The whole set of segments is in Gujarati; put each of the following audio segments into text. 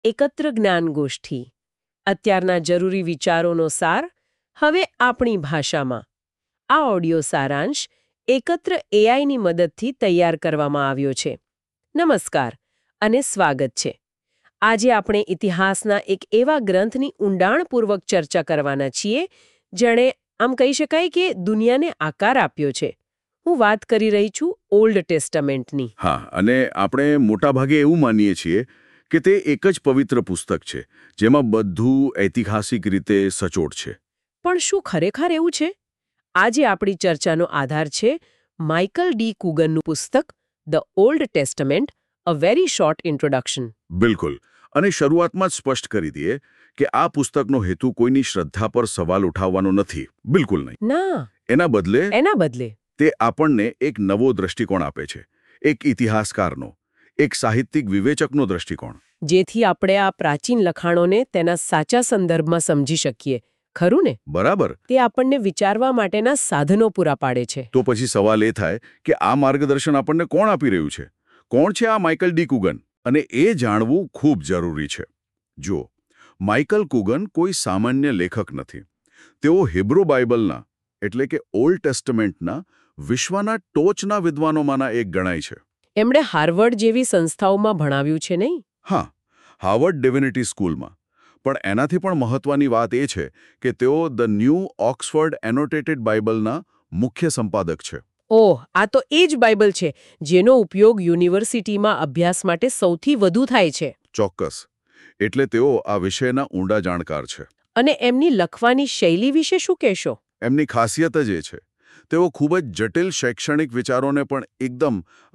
એકત્ર જ્ઞાનગોષ્ઠી અત્યારના જરૂરી વિચારોનો સાર હવે આપણી ભાષામાં. આ ઓડિયો સારાંશ એકત્ર એઆઈની મદદથી તૈયાર કરવામાં આવ્યો છે. નમસ્કાર અને સ્વાગત છે. આજે આપણે ઇતિહાસના એક એવા ગ્રંથની ઊંડાણપૂર્વક ચર્ચા કરવાના છીએ જેણે આમ કહી શકાય કે દુનિયાને આકાર આપ્યો છે. હું વાત કરી રહી છું ઓલ્ડ ટેસ્ટામેન્ટની. હા, અને આપણે મોટાભાગે એવું માનીએ છીએ કે તે એક જ પવિત્ર પુસ્તક છે જેમાં બધું ઐતિહાસિક રીતે સચોટ છે. પણ શું ખરેખર એવું છે? આજે આપણી ચર્ચાનો આધાર છે માઇકલ ડી કુગનનું પુસ્તક the old testament, a very short introduction. બિલકુલ. અને શરૂઆતમાં જ સ્પષ્ટ કરી દઈએ કે આ પુસ્તકનો હેતુ કોઈની શ્રદ્ધા પર સવાલ ઉઠાવવાનો નથી. બિલકુલ નહીં. ના. એના બદલે તે આપણને એક નવો દૃષ્ટિકોણ આપે છે, એક ઇતિહાસકારનો, એક સાહિત્યિક વિવેચકનો દૃષ્ટિકોણ. જેથી આપણે આ પ્રાચીન લખાણોને તેના સાચા સંદર્ભમાં સમજી શકીએ. ખરું ને? બરાબર. તે આપણને વિચારવા માટેના સાધનો પૂરા પાડે છે. તો પછી સવાલ એ થાય કે આ માર્ગદર્શન આપણને કોણ આપી રહ્યું છે? કોણ છે આ માઇકલ ડી કુગન? અને એ જાણવું ખૂબ જરૂરી છે. જો માઇકલ કુગન કોઈ સામાન્ય લેખક નથી. તેઓ હિબ્રુ બાઇબલના એટલે કે ઓલ્ડ ટેસ્ટામેન્ટના વિશ્વના ટોચના વિદ્વાનોમાંના એક ગણાય છે. એમણે હાર્વર્ડ જેવી સંસ્થાઓમાં ભણાવ્યું છે નહીં? હા, હાર્વર્ડ ડિવિનિટી સ્કૂલમાં. પણ એનાથી પણ મહત્વની વાત એ છે કે તેઓ ધ ન્યૂ ઓક્સફર્ડ એનોટેટેડ બાઇબલના મુખ્ય સંપાદક છે. ઓહ, આ તો એ જ બાઇબલ છે જેનો ઉપયોગ યુનિવર્સિટીમાં અભ્યાસ માટે સૌથી વધુ થાય છે. ચોક્કસ. એટલે તેઓ આ વિષયના ઊંડા જાણકાર છે. અને એમની લખવાની શૈલી વિશે શું કહેશો? એમની ખાસિયત જ એ છે. તેઓ ખૂબ જ જટિલ શૈક્ષણિક વિચારોને પણ એકદમ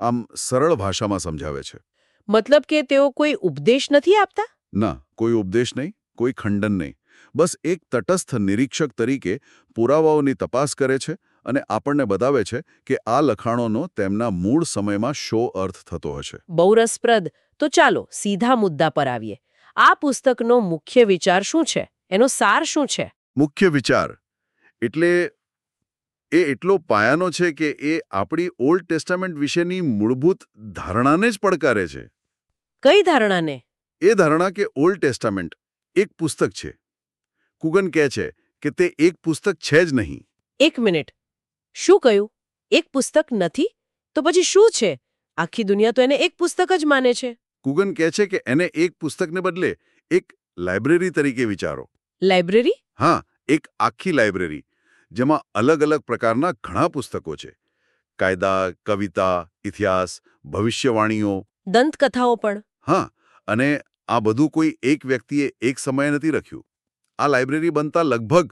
સરળ ભાષામાં સમજાવે છે. મતલબ કે તેઓ કોઈ ઉપદેશ નથી આપતા? ના, કોઈ ઉપદેશ નહીં, કોઈ ખંડન નહીં. બસ એક તટસ્થ નિરીક્ષક તરીકે પુરાવાઓની તપાસ કરે છે અને આપણને બતાવે છે કે આ લખાણોનો તેમના મૂળ સમયમાં શો અર્થ થતો હશે. બહુ રસપ્રદ. તો ચાલો સીધા મુદ્દા પર આવીએ. આ પુસ્તકનો મુખ્ય વિચાર શું છે? એનો સાર શું છે? મુખ્ય વિચાર એટલે એ એટલો પાયાનો છે કે એ આપણી ઓલ્ડ ટેસ્ટામેન્ટ વિશેની મૂળભૂત ધારણાને જ પડકારે છે. કઈ ધારણાને? એ ધારણા કે ઓલ્ડ ટેસ્ટામેન્ટ એક પુસ્તક છે. કુગન કહે છે કે તે એક પુસ્તક છે જ નહીં. એક મિનિટ. શું કહ્યું? એક પુસ્તક નથી? તો પછી શું છે? આખી દુનિયા તો એને એક પુસ્તક જ માને છે. કુગન કહે છે કે એને એક પુસ્તકને બદલે એક લાઇબ્રેરી તરીકે વિચારો. લાઇબ્રેરી? હા, એક આખી લાઇબ્રેરી જેમાં અલગ અલગ પ્રકારના ઘણા પુસ્તકો છે. કાયદા, કવિતા, ઇતિહાસ, ભવિષ્યવાણીઓ, દંતકથાઓ પણ. હા, અને આ બધું કોઈ એક વ્યક્તિએ એક સમયે નથી લખ્યું. આ લાઇબ્રેરી બનતા લગભગ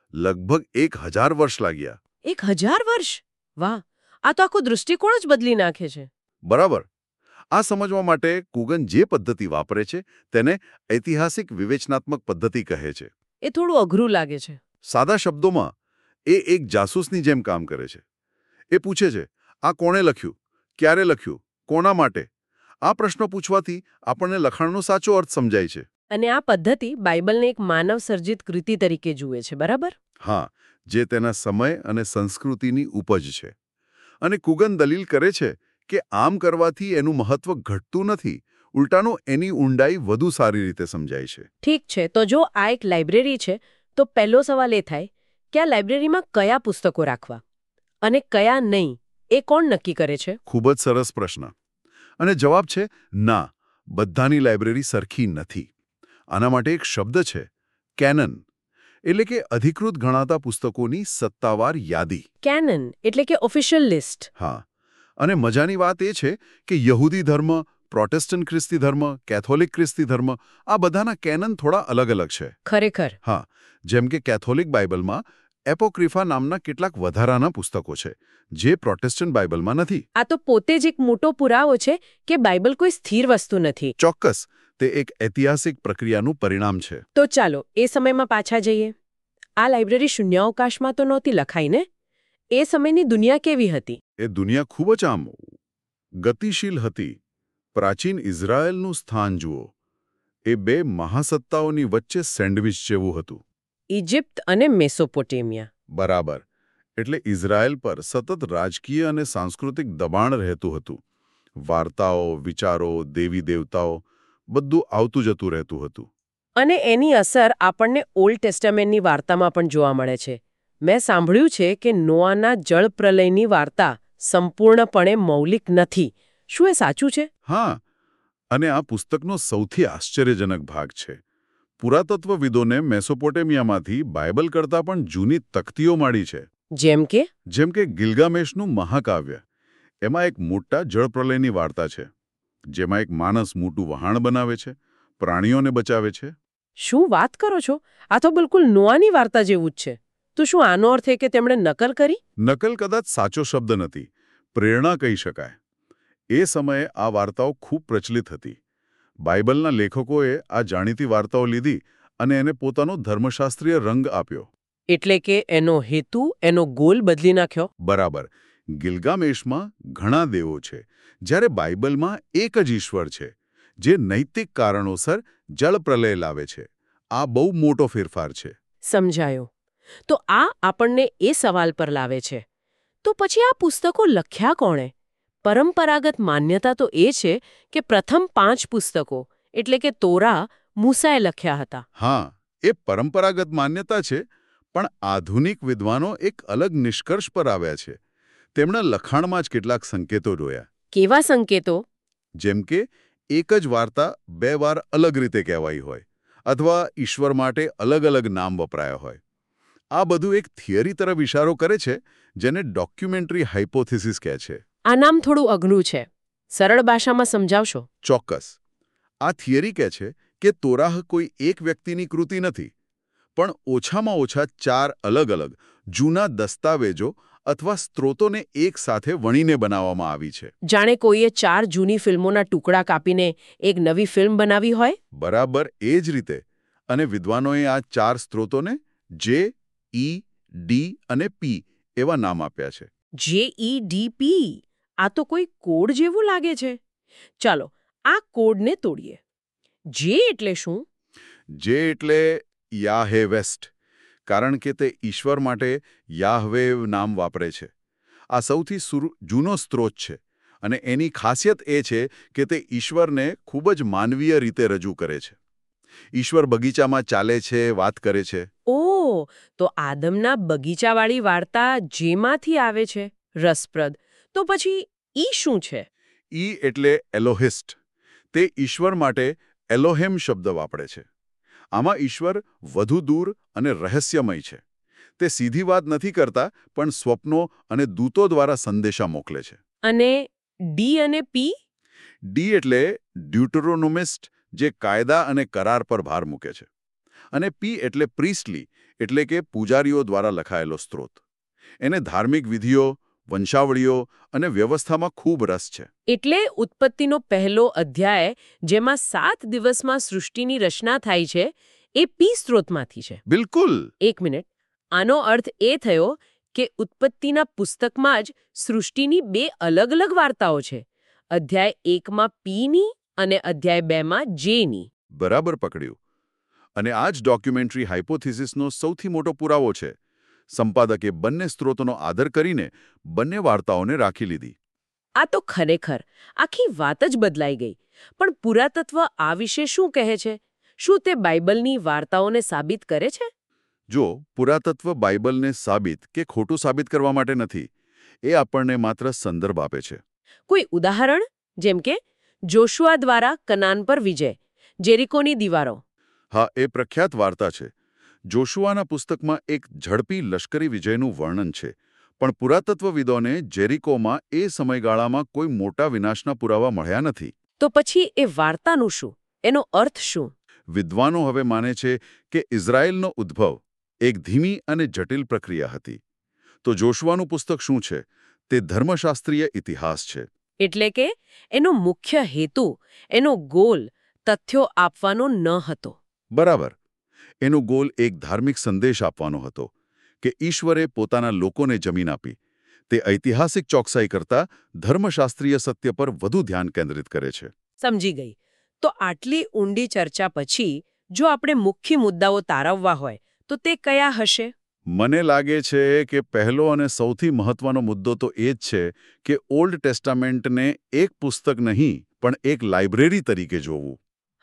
1000 વર્ષ લાગ્યા. 1000 વર્ષ? વાહ, આ તો આખો દૃષ્ટિકોણ જ બદલી નાખે છે. બરાબર. આ સમજવા માટે કુગન જે પદ્ધતિ વાપરે છે તેને ઐતિહાસિક વિવેચનાત્મક પદ્ધતિ કહે છે. એ થોડું અઘરું લાગે છે. સાદા શબ્દોમાં એ એક જાસૂસની જેમ કામ કરે છે. એ પૂછે છે, આ કોણે લખ્યું, ક્યારે લખ્યું, કોના માટે? આ પ્રશ્નો પૂછવાથી આપણને લખાણનો સાચો અર્થ સમજાય છે. અને આ પદ્ધતિ બાઇબલને એક માનવ સર્જિત કૃતિ તરીકે જુએ છે, બરાબર? હા, જે તેના સમય અને સંસ્કૃતિની ઉપજ છે. અને કુગન દલીલ કરે છે કે આમ કરવાથી એનું મહત્વ ઘટતું નથી, ઉલટાનું એની ઊંડાઈ વધુ સારી રીતે સમજાય છે. ઠીક છે, તો જો આ એક લાઇબ્રેરી છે તો પહેલો સવાલ એ થાય કે આ લાઇબ્રેરીમાં કયા પુસ્તકો રાખવા અને કયા નહીં, એ કોણ નક્કી કરે છે? ખૂબ જ સરસ પ્રશ્ન. અને જવાબ છે ના, બધાની લાઇબ્રેરી સરખી નથી. આના માટે એક શબ્દ છે, કેનન, એટલે કે અધિકૃત ગણાતા પુસ્તકોની સત્તાવાર યાદી. કેનન એટલે કે ઓફિશિયલ લિસ્ટ. હા, અને મજાની વાત એ છે કે યહૂદી ધર્મ, પ્રોટેસ્ટન્ટ ખ્રિસ્તી ધર્મ, કેથોલિક ખ્રિસ્તી ધર્મ, આ બધાના કેનન થોડા અલગ અલગ છે. ખરેખર? હા, જેમ કે કેથોલિક બાઇબલમાં એપોક્રિફા નામના કેટલાક વધારાના પુસ્તકો છે જે પ્રોટેસ્ટન્ટ બાઇબલમાં નથી. આ તો પોતે જ એક મોટો પુરાવો છે કે બાઇબલ કોઈ સ્થિર વસ્તુ નથી. ચોક્કસ, તે એક ઐતિહાસિક પ્રક્રિયાનું પરિણામ છે. તો ચાલો એ સમયમાં પાછા જઈએ. આ લાઇબ્રેરી શૂન્યાવકાશમાં તો નહોતી લખાઈ ને? એ સમયની દુનિયા કેવી હતી? એ દુનિયા ખૂબ જ ગતિશીલ હતી. પ્રાચીન ઇઝરાયેલનું સ્થાન જુઓ. એ બે મહાસત્તાઓની વચ્ચે સેન્ડવિચ જેવું હતું. ઇજિપ્ત અને મેસોપોટેમિયા. બરાબર. એટલે ઇઝરાયેલ પર સતત રાજકીય અને સાંસ્કૃતિક દબાણ રહેતું હતું. વાર્તાઓ, વિચારો, દેવી દેવતાઓ બધું આવતું જતું રહેતું હતું. અને એની અસર આપણને ઓલ્ડ ટેસ્ટામેન્ટની વાર્તામાં પણ જોવા મળે છે. મેં સાંભળ્યું છે કે નોઆના જળપ્રલયની વાર્તા સંપૂર્ણપણે મૌલિક નથી. શું એ સાચું છે? હા, અને આ પુસ્તકનો સૌથી આશ્ચર્યજનક ભાગ છે. પુરાતત્વવિદોને મેસોપોટેમિયામાંથી બાઇબલ કરતાં પણ જૂની તખ્તીઓ મળી છે. જેમ કે ગિલ્ગામેશનું મહાકાવ્ય. એમાં એક મોટા જળપ્રલયની વાર્તા છે, જેમાં એક માણસ મોટું વહાણ બનાવે છે, પ્રાણીઓને બચાવે છે. શું વાત કરો છો? આ તો બિલકુલ નોઆની વાર્તા જેવું જ છે. તો શું આનો અર્થ એ કે તેમણે નકલ કરી? નકલ કદાચ સાચો શબ્દ નથી, પ્રેરણા કહી શકાય. એ સમયે આ વાર્તાઓ ખૂબ પ્રચલિત હતી. બાઇબલના લેખકોએ આ જાણીતી વાર્તાઓ લીધી અને એને પોતાનો ધર્મશાસ્ત્રીય રંગ આપ્યો. એટલે કે એનો હેતુ, એનો ગોલ બદલી નાખ્યો? બરાબર. ગિલ્ગામેશમાં ઘણા દેવો છે, જ્યારે બાઇબલમાં એક જ ઈશ્વર છે, જે નૈતિક કારણોસર જળપ્રલય લાવે છે. આ બહુ મોટો ફેરફાર છે. સમજાયો. તો આ આપણને એ સવાલ પર લાવે છે, તો પછી આ પુસ્તકો લખ્યા કોણે? પરંપરાગત માન્યતા તો એ છે કે પ્રથમ 5 પુસ્તકો એટલે કે તોરા મૂસાએ લખ્યા હતા. હા, એ પરંપરાગત માન્યતા છે, પણ આધુનિક વિદ્વાનો એક અલગ નિષ્કર્ષ પર આવ્યા છે. તેમણે લખાણમાં જ કેટલાક સંકેતો જોયા. કેવા સંકેતો? જેમ કે એક જ વાર્તા 2 વાર અલગ રીતે કહેવાઈ હોય, અથવા ઈશ્વર માટે અલગ અલગ નામ વપરાયા હોય. આ બધું એક થિયરી તરફ ઇશારો કરે છે, જેને ડોક્યુમેન્ટરી હાઇપોથિસિસ કહે છે. આ નામ થોડું અઘરું છે. સરળ ભાષામાં સમજાવશો? ચોક્કસ. આ થિયરી કહે છે કે તોરાહ કોઈ એક વ્યક્તિની કૃતિ નથી, પણ ઓછામાં ઓછા 4 અલગ અલગ જૂના દસ્તાવેજો અથવા સ્ત્રોતોને એક સાથે વણીને બનાવવામાં આવી છે. જાણે કોઈએ 4 જૂની ફિલ્મોના ટુકડા કાપીને એક નવી ફિલ્મ બનાવી હોય? બરાબર એ જ રીતે. અને વિદ્વાનોએ આ 4 સ્ત્રોતોને જે, ઈ, ડી અને પી એવા નામ આપ્યા છે. JEDP. આ તો કોઈ કોડ જેવું લાગે છે. ચાલો, આ કોડને તોડીએ. જે એટલે શું? જે એટલે યાહે વેસ્ટ, કારણ કે તે ઈશ્વર માટે યાહવે નામ વાપરે છે. આ સૌથી જૂનો સ્ત્રોત છે, અને એની ખાસિયત એ છે કે તે ઈશ્વરને ખૂબ જ માનવીય રીતે રજૂ કરે છે. ઈશ્વર બગીચામાં ચાલે છે, વાત કરે છે. ઓહ, તો આદમના બગીચાવાળી વાર્તા જેમાંથી આવે છે. રસપ્રદ. તો પછી ઈ શું છે? ઈ એટલે એલોહિસ્ટ. તે ઈશ્વર માટે એલોહેમ શબ્દ વાપરે છે. આમાં ઈશ્વર વધુ દૂર અને રહસ્યમય છે. તે સીધી વાત નથી કરતા, પણ સ્વપ્નો અને દૂતો દ્વારા સંદેશા મોકલે છે. અને ડી અને પી? ડી એટલે ડ્યુટરોનોમિસ્ટ, જે કાયદા અને કરાર પર ભાર મૂકે છે. અને પી એટલે પ્રીસ્ટલી, એટલે કે પૂજારીઓ દ્વારા લખાયેલો સ્ત્રોત. એને ધાર્મિક વિધિઓ, વંશાવળીઓ અને વ્યવસ્થામાં ખૂબ રસ છે. એટલે ઉત્પત્તિનો પહેલો અધ્યાય, જેમાં 7 દિવસમાં સૃષ્ટિની રચના થાય છે, એ પી સ્ત્રોતમાંથી છે. બિલકુલ. એક મિનિટ. આનો અર્થ એ થયો કે ઉત્પત્તિના પુસ્તકમાં જ સૃષ્ટિની 2 અલગ અલગ વાર્તાઓ છે. અધ્યાય 1માં પીની અને અધ્યાય 2માં જેની. બરાબર પકડ્યું. અને આ જ ડોક્યુમેન્ટરી હાઇપોથિસિસનો સૌથી મોટો પુરાવો છે. સંપાદકે બંને સ્ત્રોતોનો આદર કરીને બંને વાર્તાઓને રાખી લીધી. આ તો ખરેખર આખી વાત જ બદલાઈ ગઈ. પણ પુરાતત્વ આ વિશે શું કહે છે? શું તે બાઇબલની વાર્તાઓને સાબિત કરે છે? જો પુરાતત્વ બાઇબલને સાબિત કે ખોટું સાબિત કરવા માટે નથી, એ આપણને માત્ર સંદર્ભ આપે છે. કોઈ ઉદાહરણ? જેમ કે જોશુઆ દ્વારા કનાન પર વિજય, જેરિકોની દીવારો. હા, એ પ્રખ્યાત વાર્તા છે. જોશુઆના પુસ્તકમાં એક ઝડપી લશ્કરી વિજયનું વર્ણન છે, પણ પુરાતત્વવિદોને જેરિકોમાં એ સમયગાળામાં કોઈ મોટા વિનાશના પુરાવા મળ્યા નથી. તો પછી એ વાર્તાનું શું? એનો અર્થ શું? વિદ્વાનો હવે માને છે કે ઇઝરાયેલનો ઉદ્ભવ એક ધીમી અને જટિલ પ્રક્રિયા હતી. તો જોશુઆનું પુસ્તક શું છે? તે ધર્મશાસ્ત્રીય ઇતિહાસ છે. એટલે કે એનો મુખ્ય હેતુ, એનો ગોલ તથ્યો આપવાનો ન હતો. બરાબર. એનો ગોલ એક ધાર્મિક સંદેશ આપવાનો હતો કે ઈશ્વરે પોતાના લોકોને જમીન આપી. તે ઐતિહાસિક ચોકસાઈ કરતાં ધર્મશાસ્ત્રીય સત્ય પર વધુ ધ્યાન કેન્દ્રિત કરે છે. સમજી ગઈ. તો આટલી ઊંડી ચર્ચા પછી જો આપણે મુખ્ય મુદ્દાઓ તારવવા હોય તો તે કયા હશે? મને લાગે છે કે પહેલો અને સૌથી મહત્વનો મુદ્દો તો એ જ છે કે ઓલ્ડ ટેસ્ટામેન્ટને એક પુસ્તક નહીં, પણ એક લાઇબ્રેરી તરીકે જોવું.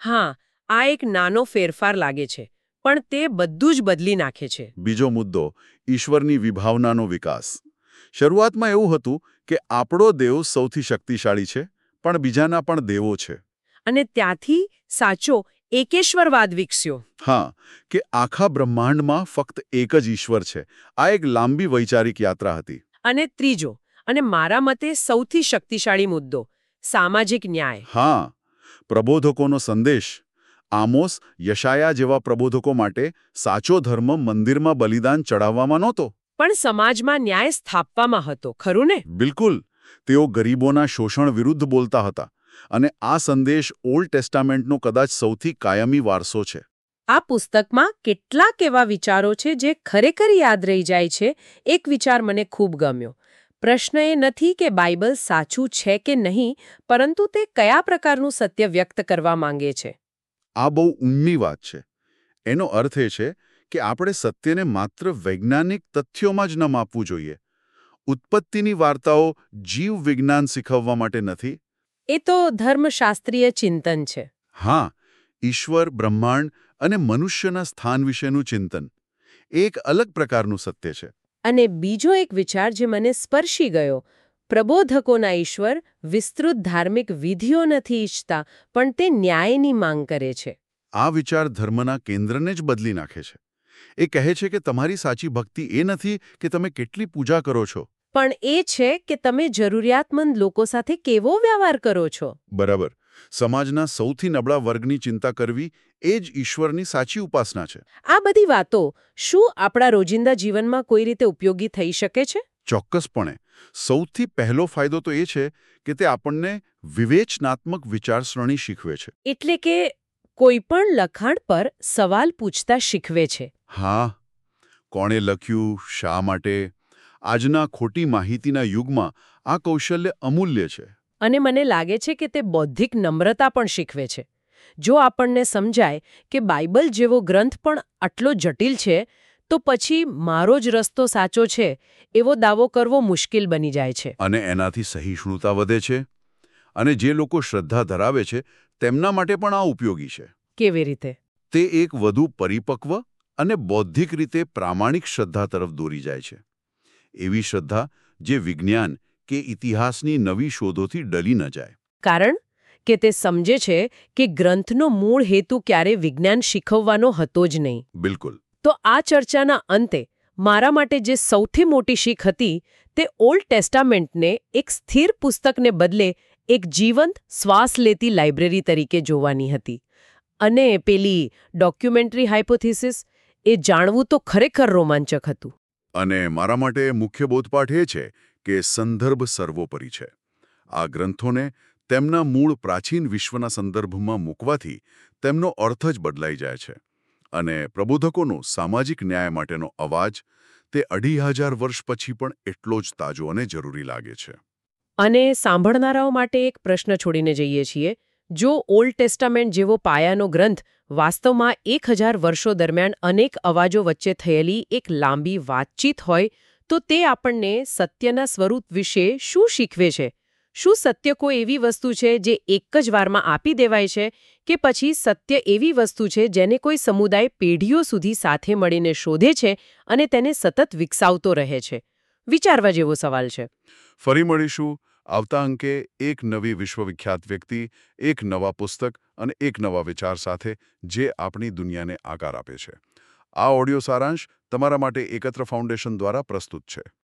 હા, આ એક નાનો ફેરફાર લાગે છે, પણ તે બધું જ બદલી નાખે છે. બીજો મુદ્દો ઈશ્વરની વિભાવનાનો વિકાસ. શરૂઆતમાં એવું હતું કે આપણો દેવ સૌથી શક્તિશાળી છે, પણ બીજાના પણ દેવો છે. અને ત્યાંથી સાચો એકેશ્વરવાદ વિકસ્યો. હા, કે આખા બ્રહ્માંડમાં ફક્ત એક જ ઈશ્વર છે. આ એક લાંબી વૈચારિક યાત્રા હતી. અને ત્રીજો, અને મારા મતે સૌથી શક્તિશાળી મુદ્દો, સામાજિક ન્યાય. હા, પ્રબોધકોનો સંદેશ. આમોસ, યશાયા જેવા પ્રબોધકો માટે સાચો ધર્મ મંદિરમાં બલિદાન ચડાવવામાં નહોતો. પણ સમાજમાં ન્યાય સ્થાપવામાં હતો, ખરું ને? બિલકુલ. તેઓ ગરીબોના શોષણ વિરુદ્ધ બોલતા હતા. અને આ સંદેશ ઓલ્ડ ટેસ્ટામેન્ટનો કદાચ સૌથી કાયમી વારસો છે. આ પુસ્તકમાં કેટલાક એવા વિચારો છે જે ખરેખર યાદ રહી જાય છે. એક વિચાર મને ખૂબ ગમ્યો. પ્રશ્ન એ નથી કે બાઇબલ સાચું છે કે નહીં, પરંતુ તે કયા પ્રકારનું સત્ય વ્યક્ત કરવા માંગે છે. આ બહુ ઊંડી વાત છે. એનો અર્થ એ છે કે આપણે સત્યને માત્ર વૈજ્ઞાનિક તથ્યોમાં જ ન માપવું જોઈએ. ઉત્પત્તિની વાર્તાઓ જીવ વિજ્ઞાન શીખવવા માટે નથી. એ તો ધર્મશાસ્ત્રીય ચિંતન છે. હા, ઈશ્વર, બ્રહ્માંડ અને મનુષ્યના સ્થાન વિશેનું ચિંતન. એ એક અલગ પ્રકારનું સત્ય છે. અને બીજો એક વિચાર જે મને સ્પર્શી ગયો, પ્રબોધકોના ઈશ્વર વિસ્તૃત ધાર્મિક વિધિઓ નથી ઈચ્છતા, પણ તે ન્યાયની માંગ કરે છે. આ વિચાર ધર્મના કેન્દ્રને જ બદલી નાખે છે. એ કહે છે કે તમારી સાચી ભક્તિ એ નથી કે તમે કેટલી પૂજા કરો છો, પણ એ છે કે તમે જરૂરિયાતમંદ લોકો સાથે કેવો વ્યવહાર કરો છો. બરાબર. સમાજના સૌથી નબળા વર્ગની ચિંતા કરવી એ જ ઈશ્વરની સાચી ઉપાસના છે. આ બધી વાતો શું આપણા રોજિંદા જીવનમાં કોઈ રીતે ઉપયોગી થઈ શકે છે? ચોક્કસપણે. સૌથી પહેલો ફાયદો તો એ છે કે તે આપણને વિવેચનાત્મક વિચારસરણી શીખવે છે. એટલે કે કોઈ પણ લખાણ પર સવાલ પૂછતા શીખવે છે. હા, કોણે લખ્યું, શા માટે? આજના ખોટી માહિતીના યુગમાં આ કૌશલ્ય અમૂલ્ય છે. અને મને લાગે છે કે તે બૌદ્ધિક નમ્રતા પણ શીખવે છે. જો આપણને સમજાય કે બાઇબલ જેવો ગ્રંથ પણ આટલો જટિલ છે, તો પછી મારો જ રસ્તો સાચો છે એવો દાવો કરવો મુશ્કેલ બની જાય છે. અને એનાથી સહિષ્ણુતા વધે છે. અને જે લોકો શ્રદ્ધા ધરાવે છે તેમના માટે પણ આ ઉપયોગી છે. કેવી રીતે? તે એક વધુ પરિપક્વ અને બૌદ્ધિક રીતે પ્રામાણિક શ્રદ્ધા તરફ દોરી જાય છે. એવી શ્રદ્ધા જે વિજ્ઞાન કે ઇતિહાસની નવી શોધોથી ડલી ન જાય. કારણ કે તે સમજે છે કે ગ્રંથનો મૂળ હેતુ ક્યારે વિજ્ઞાન શીખવવાનો હતો જ નહીં. બિલકુલ. તો આ ચર્ચાના અંતે મારા માટે જે સૌથી મોટી શીખ હતી, તે ઓલ્ડ ટેસ્ટામેન્ટને એક સ્થિર પુસ્તકને બદલે એક જીવંત, શ્વાસ લેતી લાઇબ્રેરી તરીકે જોવાની હતી. અને પેલી ડોક્યુમેન્ટરી હાઇપોથિસિસ, એ જાણવું તો ખરેખર રોમાંચક હતું. અને મારા માટે મુખ્ય બોધપાઠ એ છે કે સંદર્ભ સર્વોપરી છે. આ ગ્રંથોને તેમના મૂળ પ્રાચીન વિશ્વના સંદર્ભમાં મૂકવાથી તેમનો અર્થ જ બદલાઈ જાય છે. અને પ્રબોધકોનો સામાજિક ન્યાય માટેનો અવાજ તે 2500 વર્ષ પછી પણ એટલો જ તાજો અને જરૂરી લાગે છે. અને સાંભળનારાઓ માટે એક પ્રશ્ન છોડીને જઈએ છીએ. જો ઓલ્ડ ટેસ્ટામેન્ટ જેવો પાયાનો ગ્રંથ વાસ્તવમાં 1000 વર્ષો દરમિયાન અનેક અવાજો વચ્ચે થયેલી એક લાંબી વાતચીત હોય, તો તે આપણને સત્યના સ્વરૂપ વિશે શું શીખવે છે? શું સત્ય કોઈ એવી વસ્તુ છે જે એક જ વારમાં આપી દેવાય છે, કે પછી સત્ય એવી વસ્તુ છે જેને કોઈ સમુદાય પેઢીઓ સુધી સાથે મળીને શોધે છે અને તેને સતત વિકસાવતો રહે છે? વિચારવા જેવો સવાલ છે. ફરી મળીશું આવતા અંકે એક નવી વિશ્વવિખ્યાત વ્યક્તિ, એક નવા પુસ્તક અને એક નવા વિચાર સાથે જે આપણી દુનિયાને આકાર આપે છે. આ ઓડિયો સારાંશ તમારા માટે એકત્ર ફાઉન્ડેશન દ્વારા પ્રસ્તુત છે.